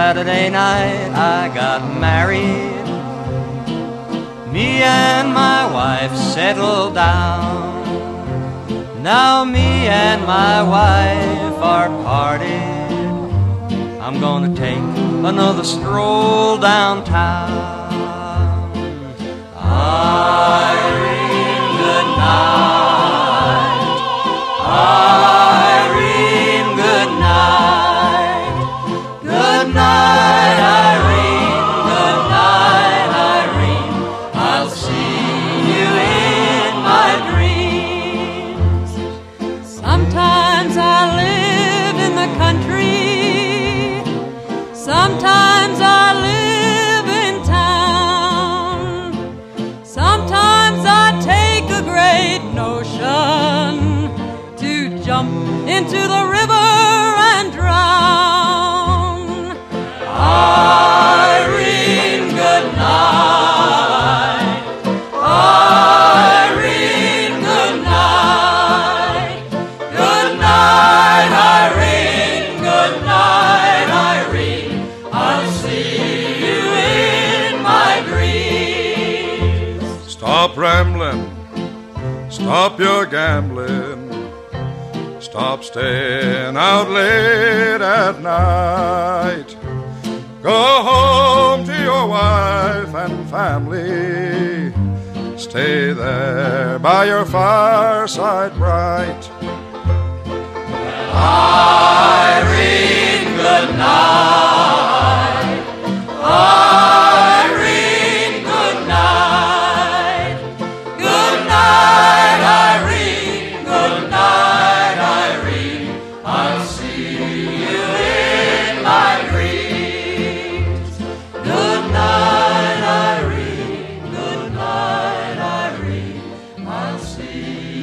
Saturday night I got married. Me and my wife settled down. Now me and my wife are parted. I'm gonna take another stroll downtown. Irene, good night. Irene, good night. Good night, Irene. Good night, Irene. I'll see you in my dreams. Sometimes I live in the country. Sometimes I live in town. Sometimes I take a great notion to jump into the river and drown. Irene, good night. Irene, good night. Good night, Irene. Good night, Irene. I'll see you in my dreams. Stop rambling, stop your gambling, stop staying out late at night. Go home to your wife and family, stay there by your fireside bright. Irene, good night. Irene, good night. Good night, Irene. Good night, Irene. I'll see you in my dreams. Good night, Irene. Good night, Irene. I'll see you.